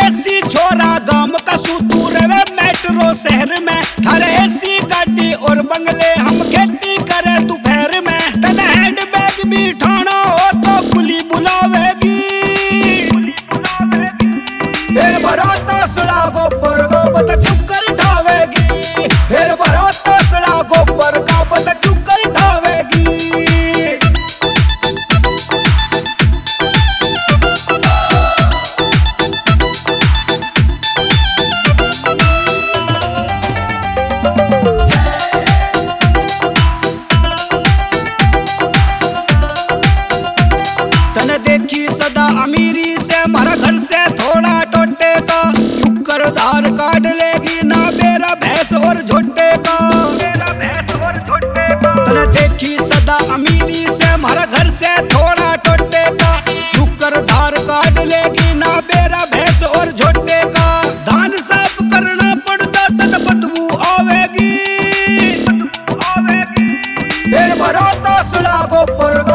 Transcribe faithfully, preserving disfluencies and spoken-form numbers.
देसी छोरा गांव का सूतू रवे मेट्रो शहर में। थारे ऐसी गाड़ी और बंगले हम खेती करे दोपहर में। तन हैंड बैग भी ठाना हो तो पुली बुलावेगी। फिर बराता सड़ा गोबर गोबर चुकर ठावेगी। फिर बराता सड़ा गोबर गोबर चुकर ठावेगी। तने देखी सदा अमीरी से हमारा घर से थोड़ा टोटे का। चुकर धार काट लेगी ना मेरा भैंस और झोटे का। मेरा भैंस और झोटे का तने देखी सदा अमीरी से हमारा घर से थोड़ा टोटे का। चुकर धार काट लेगी ना मेरा भैंस और झोटे का। धान साफ करना पड़ता तन बदबू आवेगी। बदबू आवेगी। फिर बराता सड़ा गोबर